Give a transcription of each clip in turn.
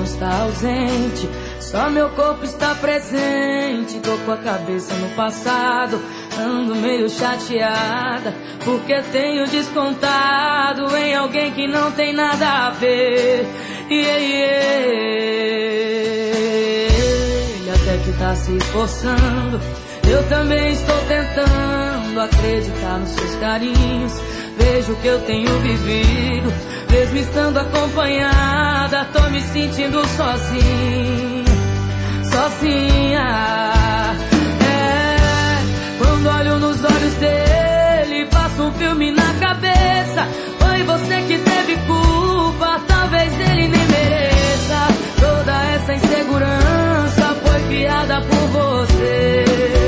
está ausente, só meu corpo está presente. Tô com a cabeça no passado, ando meio chateada, porque tenho descontado em alguém que não tem nada a ver. Ele até que tá se esforçando, eu também estou tentando acreditar nos seus carinhos. Vejo que eu tenho vivido, mesmo estando acompanhada, tô me sentindo sozinha. Quando olho nos olhos dele, passa um filme na cabeça. Foi você que teve culpa, talvez ele nem mereça. Toda essa insegurança foi criada por você.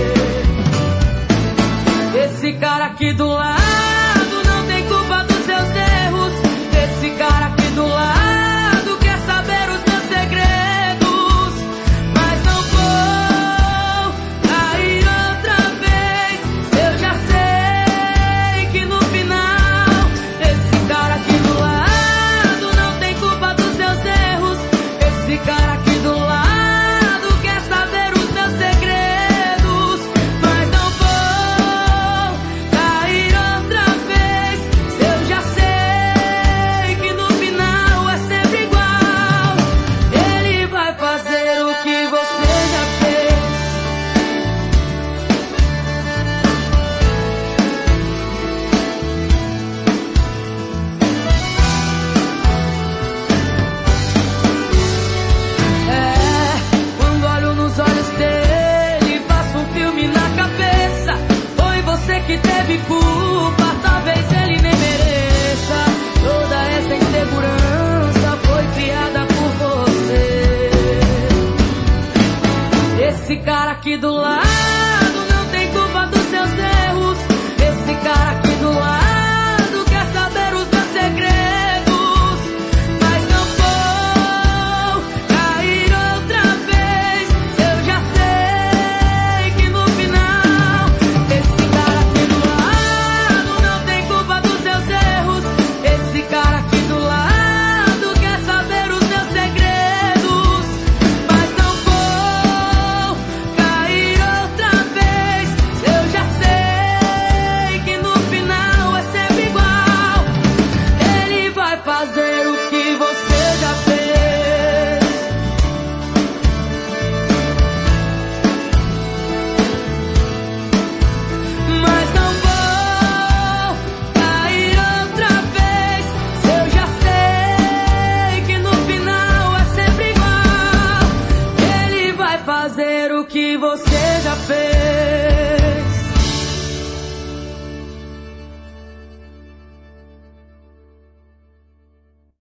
Esse cara aqui do lado não tem culpa dos seus erros. Esse cara aqui do lado quer saber os meus segredos, mas não vou cair outra vez. Eu já sei que no final esse cara aqui do lado não tem culpa dos seus erros. Esse cara aqui do lado quer saber os meus segredos, mas não vou cair outra vez. Eu já sei que no final é sempre igual. Ele vai fazer o que você já fez. Quando olho nos olhos dele, passa um filme na cabeça. Foi você que teve culpa, talvez ele nem mereça. Toda essa insegurança foi criada por você. Esse cara aqui do lado